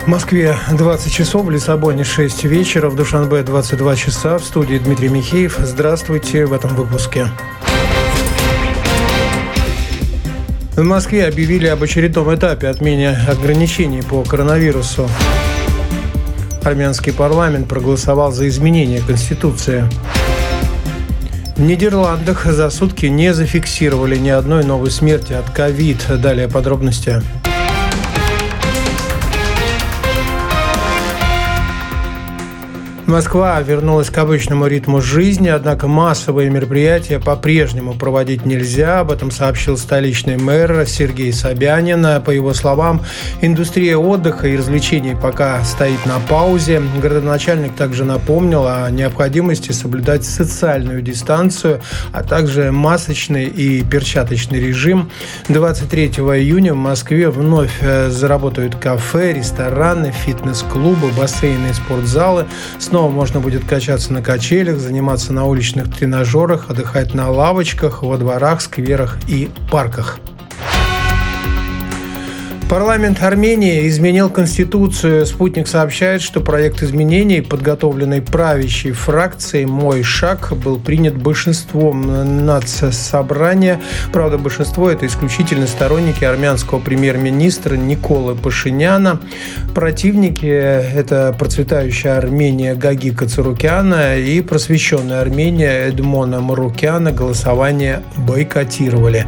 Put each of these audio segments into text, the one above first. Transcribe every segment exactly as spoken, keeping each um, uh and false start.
В Москве двадцать часов, в Лиссабоне шесть вечера, в Душанбе двадцать два часа. В студии Дмитрий Михеев. Здравствуйте в этом выпуске. В Москве объявили об очередном этапе отмены ограничений по коронавирусу. Армянский парламент проголосовал за изменение Конституции. В Нидерландах за сутки не зафиксировали ни одной новой смерти от ковид. Далее подробности. Москва вернулась к обычному ритму жизни, однако массовые мероприятия по-прежнему проводить нельзя. Об этом сообщил столичный мэр Сергей Собянин. По его словам, индустрия отдыха и развлечений пока стоит на паузе. Городоначальник также напомнил о необходимости соблюдать социальную дистанцию, а также масочный и перчаточный режим. двадцать третьего июня в Москве вновь заработают кафе, рестораны, фитнес-клубы, бассейны и спортзалы. Снова можно будет качаться на качелях, заниматься на уличных тренажерах, отдыхать на лавочках, во дворах, скверах и парках. Парламент Армении изменил Конституцию. «Спутник» сообщает, что проект изменений, подготовленный правящей фракцией «Мой шаг», был принят большинством нацсобрания. Правда, большинство – это исключительно сторонники армянского премьер-министра Николы Пашиняна. Противники – это процветающая Армения Гаги Кацурукяна и просвещенная Армения Эдмона Марукяна голосование бойкотировали.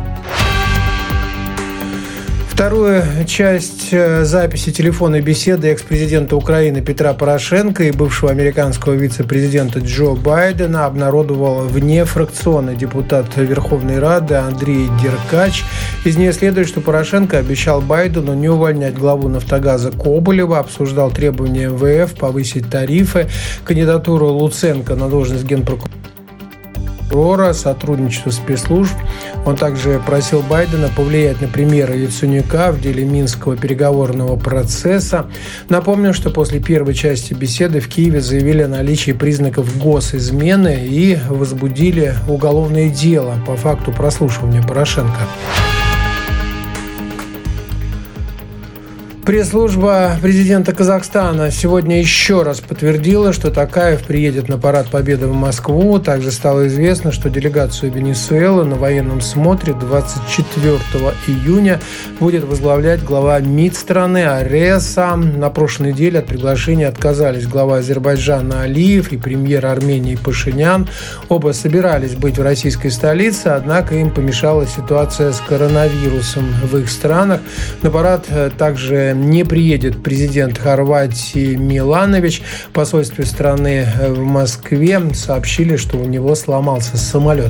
Вторую часть записи телефонной беседы экс-президента Украины Петра Порошенко и бывшего американского вице-президента Джо Байдена обнародовал внефракционный депутат Верховной Рады Андрей Деркач. Из нее следует, что Порошенко обещал Байдену не увольнять главу «Нафтогаза» Коболева, обсуждал требования эм вэ эф повысить тарифы, кандидатуру Луценко на должность генпрокурора, сотрудничество спецслужб. Он также просил Байдена повлиять на премьера Яценюка в деле Минского переговорного процесса. Напомню, что после первой части беседы в Киеве заявили о наличии признаков госизмены и возбудили уголовное дело по факту прослушивания Порошенко. Пресс-служба президента Казахстана сегодня еще раз подтвердила, что Токаев приедет на Парад Победы в Москву. Также стало известно, что делегацию Венесуэлы на военном смотре двадцать четвёртого июня будет возглавлять глава МИД страны Ареса. На прошлой неделе от приглашения отказались глава Азербайджана Алиев и премьер Армении Пашинян. Оба собирались быть в российской столице, однако им помешала ситуация с коронавирусом в их странах. На парад также не приедет президент Хорватии Миланович. В посольстве страны в Москве сообщили, что у него сломался самолет.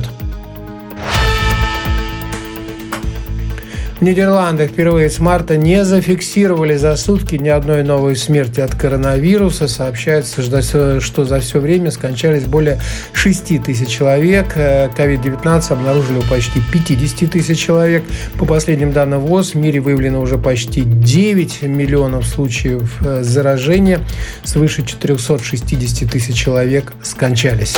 В Нидерландах впервые с марта не зафиксировали за сутки ни одной новой смерти от коронавируса. Сообщается, что за все время скончались более шести тысяч человек. ковид девятнадцать обнаружили у почти пятьдесят тысяч человек. По последним данным ВОЗ, в мире выявлено уже почти девять миллионов случаев заражения. Свыше четыреста шестьдесят тысяч человек скончались.